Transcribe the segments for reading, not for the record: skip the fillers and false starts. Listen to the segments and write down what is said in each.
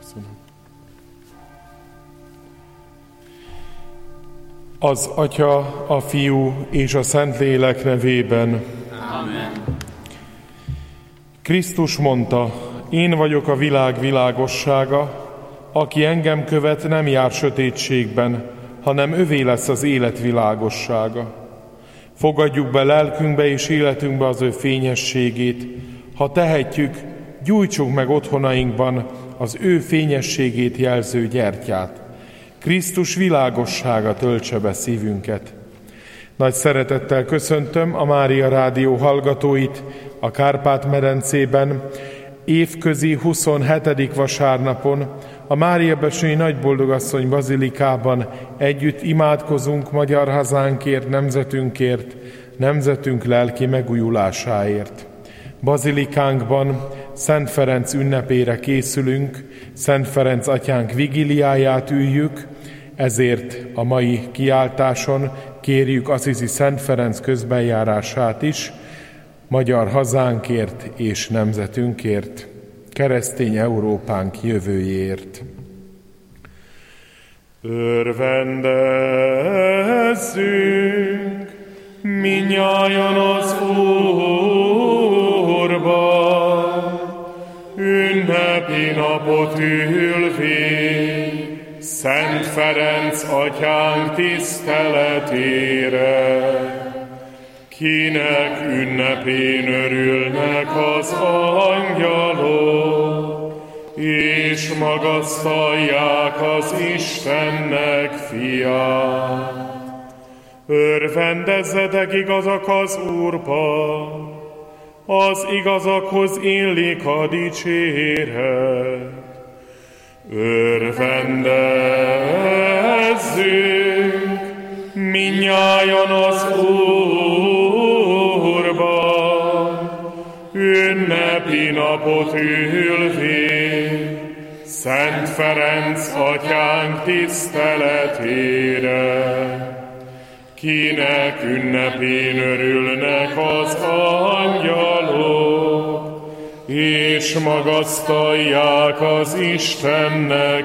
Köszönöm. Az Atya, a Fiú és a Szentlélek nevében. Amen. Krisztus mondta, én vagyok a világ világossága, aki engem követ, nem jár sötétségben, hanem övé lesz az élet világossága. Fogadjuk be lelkünkbe és életünkbe az ő fényességét. Ha tehetjük, gyújtsuk meg otthonainkban az ő fényességét jelző gyertyát. Krisztus világossága töltse be szívünket. Nagy szeretettel köszöntöm a Mária Rádió hallgatóit a Kárpát-medencében, évközi 27. vasárnapon a Máriabesői Nagyboldogasszony bazilikában együtt imádkozunk magyar hazánkért, nemzetünkért, nemzetünk lelki megújulásáért. Bazilikánkban Szent Ferenc ünnepére készülünk, Szent Ferenc atyánk vigíliáját üljük, ezért a mai kiáltáson kérjük Assisi Szent Ferenc közbenjárását is, magyar hazánkért és nemzetünkért, keresztény Európánk jövőjéért. Örvendezzünk mindnyájan az Úrban, ünnepi napot ülvén, Szent Ferenc atyánk tiszteletére, kinek ünnepén örülnek az angyalok, és magasztalják az Istennek fiát. Örvendezzetek igazak az Úrban, az igazakhoz illik a dicséret. Örvendezzünk mindnyájan az Úrban, ünnepi napot ülvén, Szent Ferenc atyánk tiszteletére, kinek ünnepén örülnek az angyalok, és magasztalják az Istennek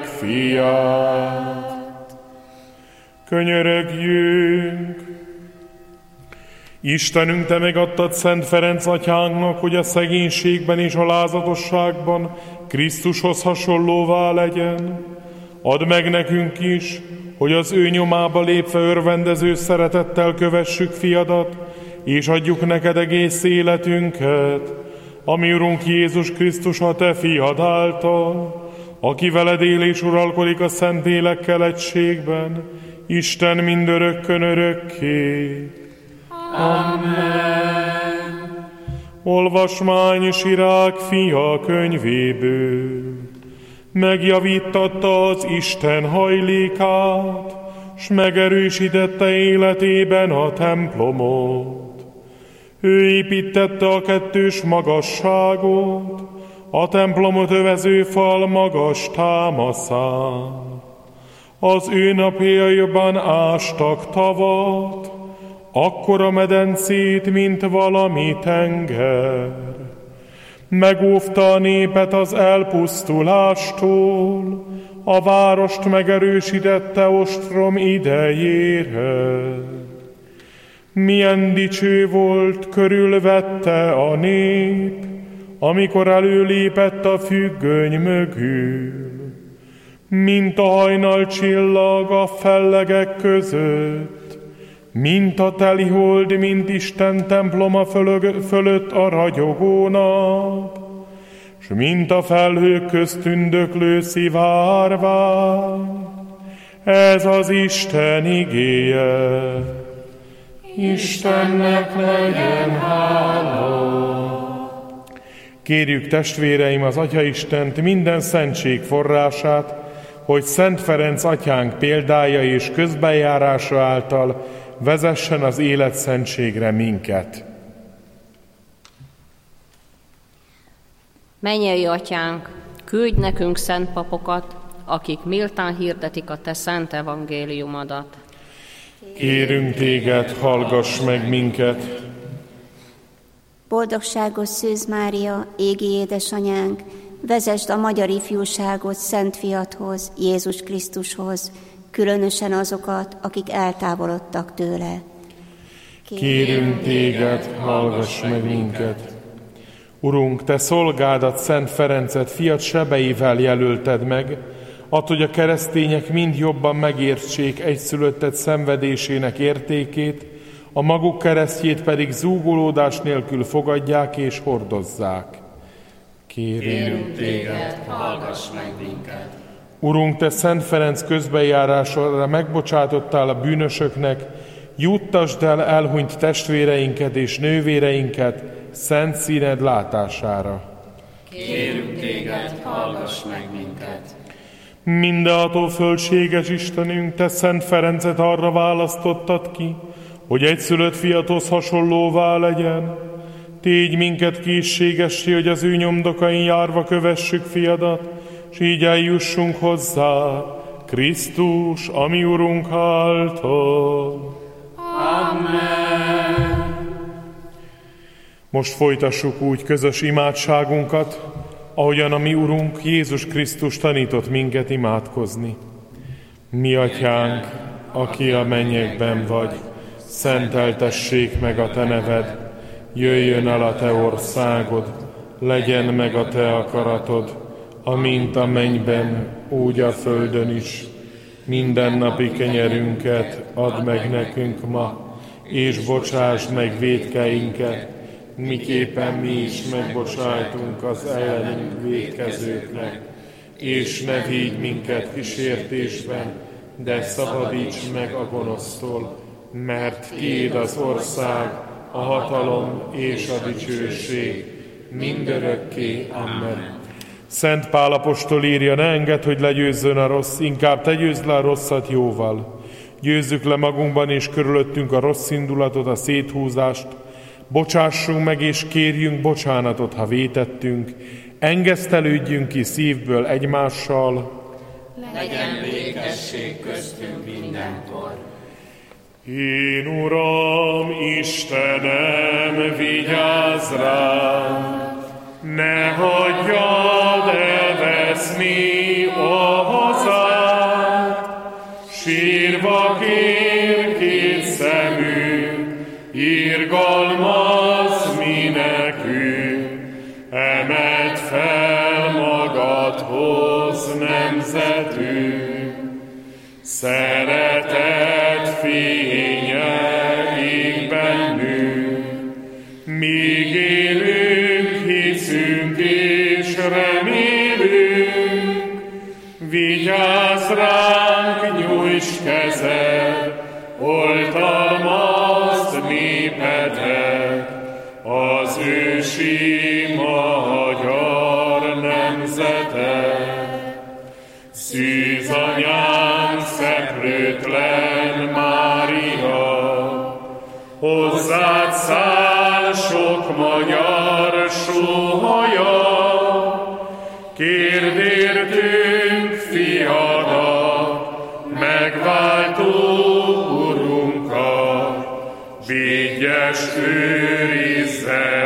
fiát. Könyörögjünk! Istenünk, Te megadtad Szent Ferenc atyánknak, hogy a szegénységben és a lázadosságban Krisztushoz hasonlóvá legyen. Add meg nekünk is, hogy az ő nyomába lépve örvendező szeretettel kövessük fiadat, és adjuk neked egész életünket, ami Urunk Jézus Krisztus a Te fiad által, aki veled él és uralkodik a Szentlélekkel egységben, Isten mindörökkön örökké. Amen. Olvasmány Sirák fia könyvéből. Megjavítatta az Isten hajlékát, s megerősítette életében a templomot. Ő építette a kettős magasságot, a templomot övező fal magas támaszán. Az ő napjaiban ástak tavat, akkora medencét, mint valami tenger. Megóvta a népet az elpusztulástól, a várost megerősítette ostrom idejére. Milyen dicső volt, körülvette a nép, amikor előlépett a függöny mögül. Mint a hajnal csillag a fellegek között, mint a telihold, mint Isten temploma fölött a ragyogó nap, s mint a felhők közt tündöklő szivárvány. Ez az Isten igéje. Istennek legyen hála! Kérjük, testvéreim, az Atyaistent, minden szentség forrását, hogy Szent Ferenc atyánk példája és közbenjárása által vezessen az életszentségre minket. Mennyei atyánk, küldj nekünk szent papokat, akik méltán hirdetik a te szent evangéliumodat. Kérünk téged, hallgass meg minket! Boldogságos Szűz Mária, égi édesanyánk, vezesd a magyar ifjúságot Szent Fiadhoz, Jézus Krisztushoz, különösen azokat, akik eltávolodtak tőle. Kérünk téged, hallgass meg minket! Urunk, te szolgádat, Szent Ferencet fiat sebeivel jelölted meg, add, hogy a keresztények mind jobban megértsék egyszülötted szenvedésének értékét, a maguk keresztjét pedig zúgolódás nélkül fogadják és hordozzák. Kérünk téged, hallgass meg minket! Urunk, te Szent Ferenc közbenjárásra megbocsátottál a bűnösöknek, juttasd el elhunyt testvéreinket és nővéreinket szent színed látására. Kérünk téged, hallgass meg minket! Mindenható földséges Istenünk, te Szent Ferencet arra választottad ki, hogy egyszülött fiadhoz hasonlóvá legyen. Tégy minket készségessé, hogy az ő nyomdokain járva kövessük fiadat, s így eljussunk hozzá, Krisztus, a mi Urunk által. Amen. Most folytassuk úgy közös imádságunkat, ahogyan a mi Urunk Jézus Krisztus tanított minket imádkozni. Mi atyánk, aki a mennyekben vagy, szenteltessék meg a te neved, jöjjön el a te országod, legyen meg a te akaratod, amint a mennyben, úgy a földön is. Mindennapi kenyerünket add meg nekünk ma, és bocsásd meg vétkeinket, miképpen mi is megbocsájtunk az ellenünk vétkezőknek. És ne vigy minket kísértésben, de szabadíts meg a gonosztól, mert tiéd az ország, a hatalom és a dicsőség, mindörökké. Amen. Szent Pál apostol írja, ne engedd, hogy legyőzzön a rossz, inkább te győzd le a rosszat jóval. Győzzük le magunkban és körülöttünk a rossz indulatot, a széthúzást, bocsássunk meg és kérjünk bocsánatot, ha vétettünk, engesztelődjünk ki szívből egymással. Legyen békesség köztünk mindenkor. Én, Uram, Istenem, vigyázz rám, ne hagyjad elveszni a hazát, sírva kér két szemünk, irgalmazz mi nekünk, emeld fel magadhoz nemzetünk, szeretet fénye ég bennünk, míg élünk, hiszünk és remélünk, vigyázz ránk, nyújts kezed, oltalmazd népedet, az ősi magyar nemzetet. Szűz anyánk, szeplőtlen Mária, hozzád száll sok magyar sóhaja, kérd értünk fiadat, megváltó Urunkat, védjes őrizze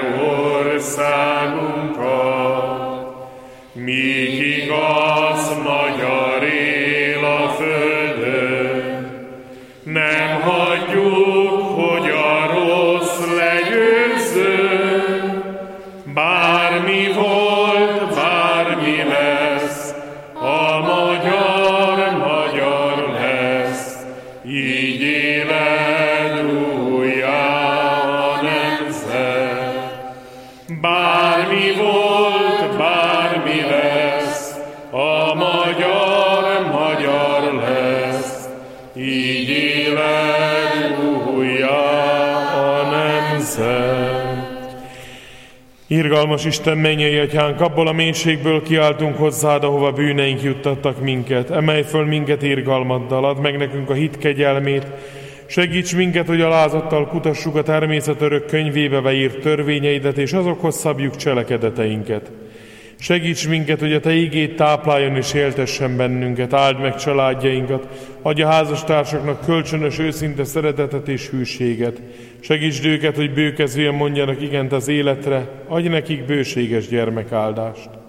országunkat. Míg igaz magyar él a földön, nem hagyjuk, hogy a rossz legyőzzön. Bármi volt, bármi lesz, a magyar magyar lesz, így éled újjá a nemzet. Bármi volt, bármi lesz, a magyar magyar lesz, így éled újjá a nemzet. Irgalmas Isten, mennyei atyánk, abból a mélységből kiáltunk hozzád, ahova bűneink juttattak minket. Emelj föl minket irgalmaddal, add meg nekünk a hit kegyelmét, segíts minket, hogy alázattal kutassuk a természet örök könyvébe beírt törvényeidet, és azokhoz szabjuk cselekedeteinket. Segíts minket, hogy a te igéd tápláljon és éltessen bennünket, áld meg családjainkat, adj a házastársaknak kölcsönös őszinte szeretetet és hűséget. Segítsd őket, hogy bőkezően mondjanak igent az életre, adj nekik bőséges gyermekáldást.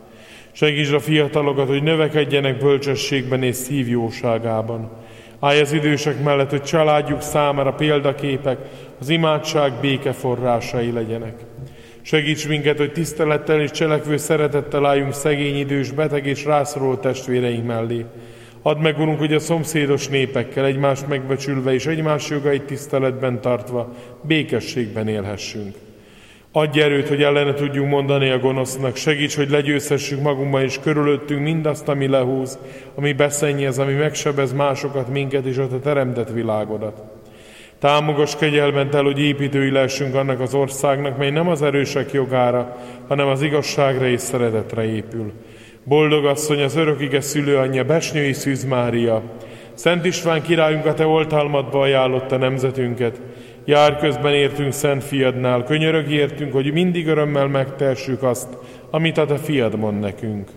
Segítsd a fiatalokat, hogy növekedjenek bölcsességben és szívjóságában. Állj az idősek mellett, hogy családjuk számára példaképek, az imádság béke forrásai legyenek. Segíts minket, hogy tisztelettel és cselekvő szeretettel álljunk szegény, idős, beteg és rászorult testvéreink mellé. Add meg, Urunk, hogy a szomszédos népekkel egymást megbecsülve és egymás jogait tiszteletben tartva békességben élhessünk. Adj erőt, hogy ellene tudjunk mondani a gonosznak, segíts, hogy legyőzhessük magunkban és körülöttünk mindazt, ami lehúz, ami beszennyez, ami megsebez másokat, minket és a te teremtett világodat. Támogass kegyelmeddel, hogy építői lehessünk annak az országnak, mely nem az erősek jogára, hanem az igazságra és szeretetre épül. Boldog asszony, az örökige szülőanyja, Besnyői Szűz Mária, Szent István királyunk, a te oltalmadba ajánlotta nemzetünket. Jár közben értünk Szent Fiadnál, könyörög értünk, hogy mindig örömmel megtehessük azt, amit a te fiad mond nekünk.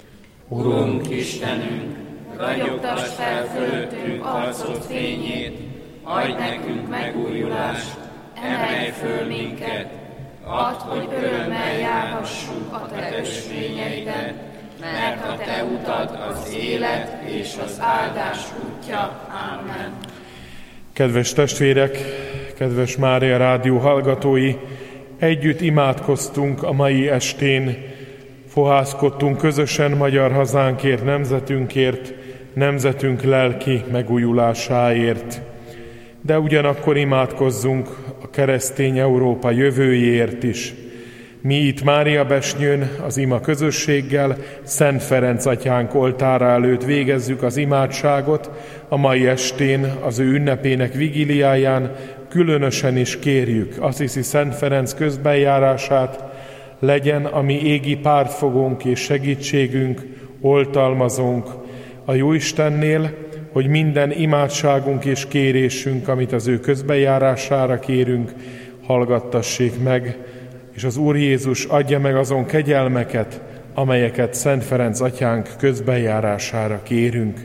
Urunk Istenünk, ragyogtass fel fölöttünk arcod fényét, adj nekünk megújulást, emelj föl minket, add, hogy örömmel járhassunk a te ösvényeidet, mert a te utad az élet és az áldás útja. Amen. Kedves testvérek, kedves Mária Rádió hallgatói, együtt imádkoztunk a mai estén, fohászkodtunk közösen magyar hazánkért, nemzetünkért, nemzetünk lelki megújulásáért. De ugyanakkor imádkozzunk a keresztény Európa jövőjéért is. Mi itt Máriabesnyőn az ima közösséggel Szent Ferenc atyánk oltára előtt végezzük az imádságot, a mai estén az ő ünnepének vigíliáján különösen is kérjük Assisi Szent Ferenc közbenjárását, legyen a mi égi pártfogónk és segítségünk, oltalmazónk a Jóistennél, hogy minden imádságunk és kérésünk, amit az ő közbenjárására kérünk, hallgattassék meg, és az Úr Jézus adja meg azon kegyelmeket, amelyeket Szent Ferenc atyánk közbenjárására kérünk.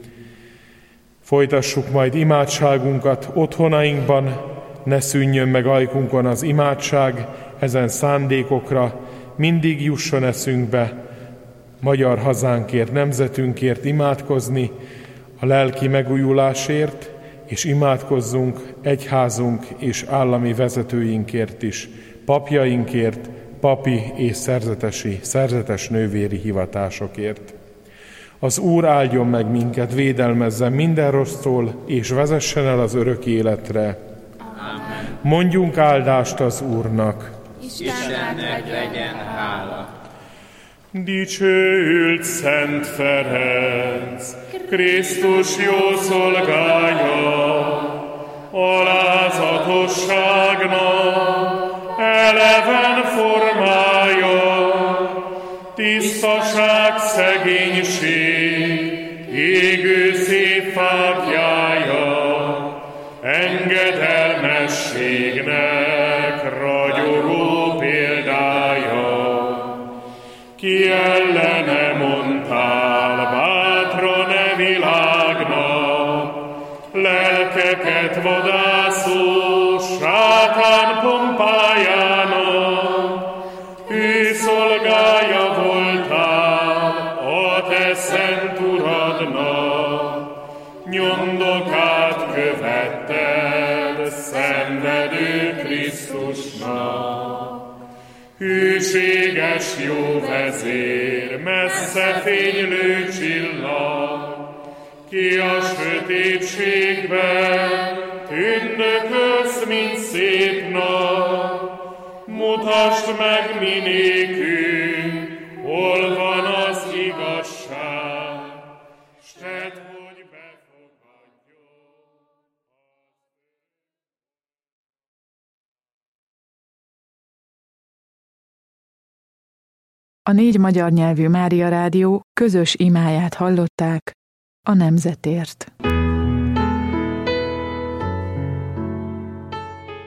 Folytassuk majd imádságunkat otthonainkban, ne szűnjön meg ajkunkon az imádság, ezen szándékokra mindig jusson eszünkbe magyar hazánkért, nemzetünkért imádkozni, a lelki megújulásért, és imádkozzunk egyházunk és állami vezetőinkért is, papjainkért, papi és szerzetes nővéri hivatásokért. Az Úr áldjon meg minket, védelmezzen minden rossztól, és vezessen el az örök életre. Amen. Mondjunk áldást az Úrnak. Istennek legyen hála. Dicsőült Szent Ferenc, Krisztus jó szolgája, alázatosságnak eleven formája, tisztaság, szegénység, égő szép fáklyája, engedelmességnek ragyogó példája. Ki ellene mondtál, bátra ne világnak, lelkeket vadászó sátán pompájának, ő szolgája voltál a te szent uradnak, nyomdokát követted szenvedő Krisztusnak. Hűséges jó vezér, messze fénylő csillag, ki a sötétségben tündökölsz, mint szép nap. Mutasd meg mi nékünk, hol van az igazság, s tedd, hogy befogadjon. A 4 magyar nyelvű Mária Rádió közös imáját hallották a nemzetért.